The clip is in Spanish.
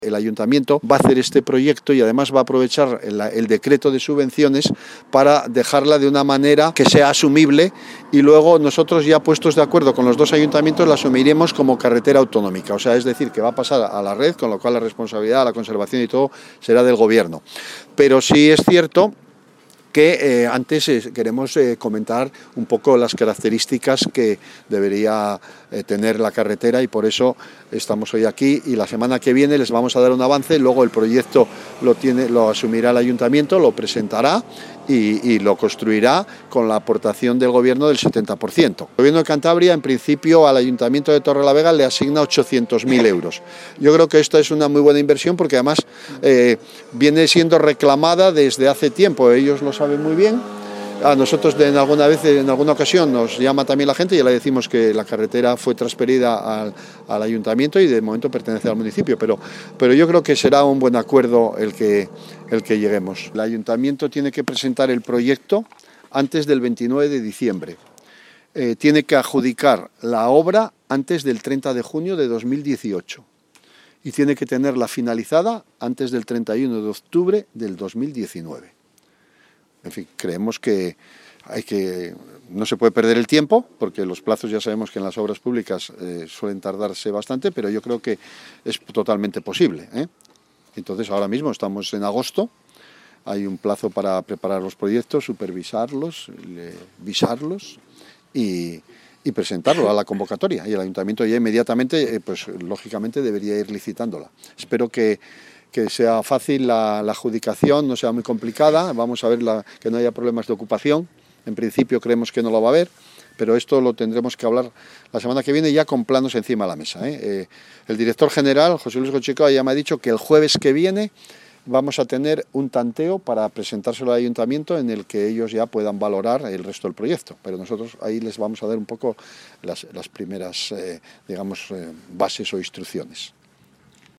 El ayuntamiento va a hacer este proyecto y además va a aprovechar el decreto de subvenciones para dejarla de una manera que sea asumible y luego nosotros ya puestos de acuerdo con los dos ayuntamientos la asumiremos como carretera autonómica, o sea, es decir, que va a pasar a la red, con lo cual la responsabilidad, la conservación y todo será del gobierno. Pero sí es cierto que antes queremos comentar un poco las características que debería tener la carretera y por eso estamos hoy aquí y la semana que viene les vamos a dar un avance, luego el proyecto lo asumirá el ayuntamiento, lo presentará y lo construirá con la aportación del gobierno del 70%. El gobierno de Cantabria en principio al ayuntamiento de Torrelavega le asigna 800.000 euros. Yo creo que esta es una muy buena inversión porque además viene siendo reclamada desde hace tiempo, ellos lo saben muy bien. A nosotros en alguna ocasión nos llama también la gente y ya le decimos que la carretera fue transferida al ayuntamiento y de momento pertenece al municipio, pero yo creo que será un buen acuerdo el que lleguemos. El ayuntamiento tiene que presentar el proyecto antes del 29 de diciembre. Tiene que adjudicar la obra antes del 30 de junio de 2018 y tiene que tenerla finalizada antes del 31 de octubre del 2019. En fin, creemos que no se puede perder el tiempo, porque los plazos ya sabemos que en las obras públicas suelen tardarse bastante, pero yo creo que es totalmente posible, ¿eh? Entonces ahora mismo estamos en agosto, hay un plazo para preparar los proyectos, supervisarlos, visarlos y presentarlo a la convocatoria. Y el ayuntamiento ya inmediatamente, pues lógicamente debería ir licitándola. Espero que sea fácil la adjudicación, no sea muy complicada, vamos a ver que no haya problemas de ocupación, en principio creemos que no lo va a haber, pero esto lo tendremos que hablar la semana que viene ya con planos encima de la mesa, ¿eh? El director general, José Luis Gochecoa, ya me ha dicho que el jueves que viene vamos a tener un tanteo para presentárselo al ayuntamiento en el que ellos ya puedan valorar el resto del proyecto, pero nosotros ahí les vamos a dar un poco las primeras, bases o instrucciones.